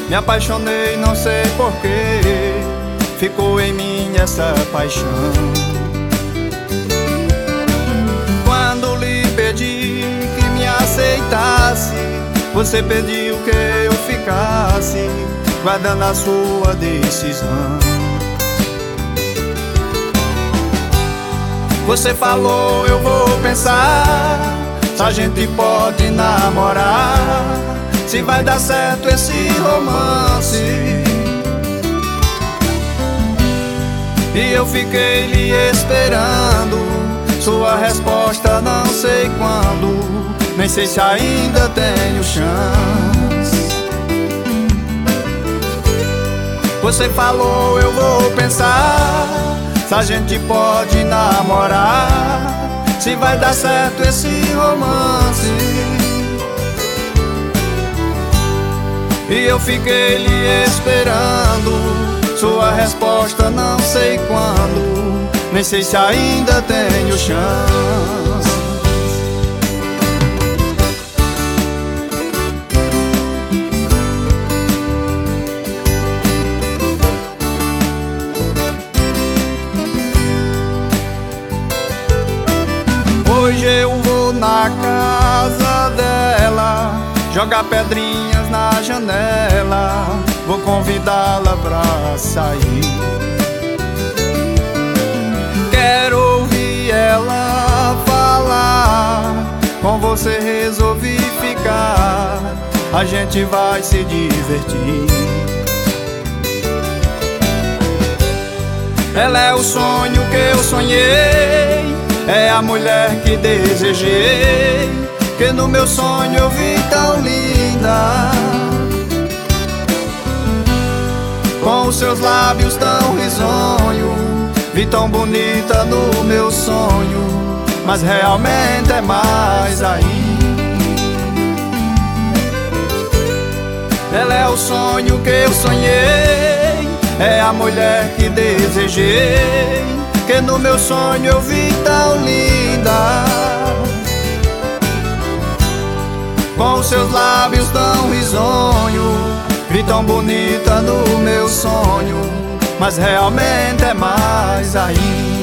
Me apaixonei, não sei porquê, ficou em mim essa paixão. Quando lhe pedi que me aceitasse, você pediu que eu ficasse, guardando a sua decisão. Você falou, eu vou pensar, se a gente pode namorar, se vai dar certo esse romance. E eu fiquei lhe esperando sua resposta, não sei quando, nem sei se ainda tenho chance. Você falou, eu vou pensar, se a gente pode namorar, se vai dar certo esse romance. E eu fiquei lhe esperando sua resposta, não sei quando, nem sei se ainda tenho chance. Hoje eu vou na casa dela, jogar pedrinhas na janela, vou convidá-la pra sair. Quero ouvir ela falar, com você resolvi ficar, a gente vai se divertir. Ela é o sonho que eu sonhei, é a mulher que desejei, que no meu sonho eu vi tão linda, com os seus lábios tão risonho, vi tão bonita no meu sonho, mas realmente é mais aí. Ela é o sonho que eu sonhei, é a mulher que desejei, que no meu sonho eu vi tão linda, com os seus lábios tão risonho, vi tão bonita no meu sonho, mas realmente é mais aí.